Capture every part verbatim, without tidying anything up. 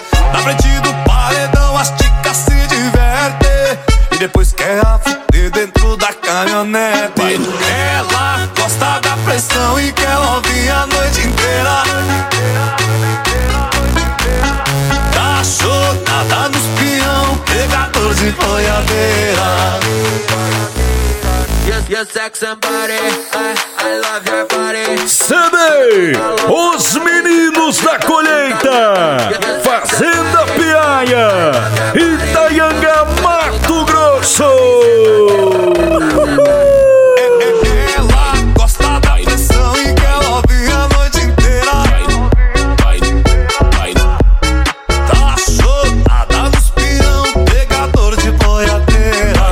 Na frente do paredão as ticas se divertem e depois quer a fuder dentro da caminhonete. Ela gosta da pressão e quer ouvir a noite inteira. Cachorrada nos peão, pegador de boiadeira. Your sex and body, I, I love your body. C D, os meninos da colheita, Fazenda Piaia, Itaianga, Mato Grosso. Ela gosta da pressão e quer ouvir a noite inteira. Cachorrada nos peão, pegador de boiadeira.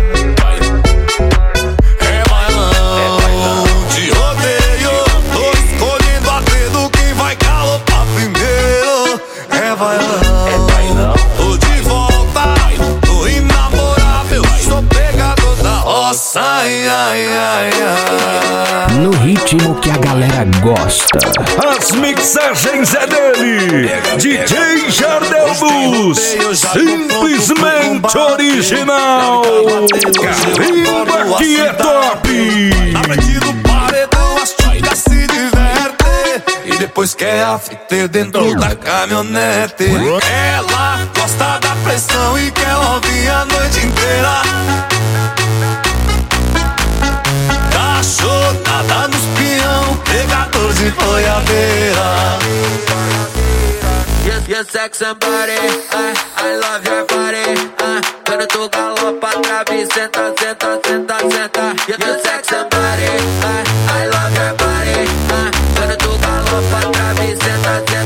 Ai, ai, ai, ai. No ritmo que a galera gosta. As mixagens é dele, D J Jardel Bus, simplesmente original. Carimba que é top. Na frente do paredão as ticas se divertem e depois quer a fita dentro da caminhonete. Ela gosta da pressão e quer ouvir a noite inteira. Cachorrada nos peão, pegador de boiadeira. Your, your sex and body, I, I love your body. Uh, quando tu galopa, trave, senta, senta, senta, senta. Your, your sex and body, I, I love your body. Uh, quando tu galopa, trave, senta, senta.